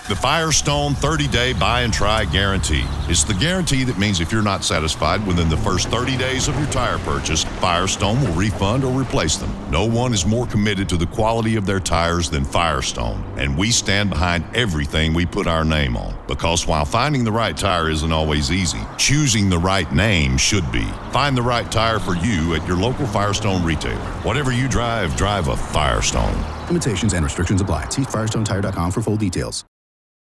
The Firestone 30-day buy and try guarantee. It's the guarantee that means if you're not satisfied within the first 30 days of your tire purchase, Firestone will refund or replace them. No one is more committed to the quality of their tires than Firestone, and we stand behind everything we put our name on. Because while finding the right tire isn't always easy, choosing the right name should be. Find the right tire for you at your local Firestone retailer. Whatever you drive, drive a Firestone. Limitations and restrictions apply. See FirestoneTire.com for full details.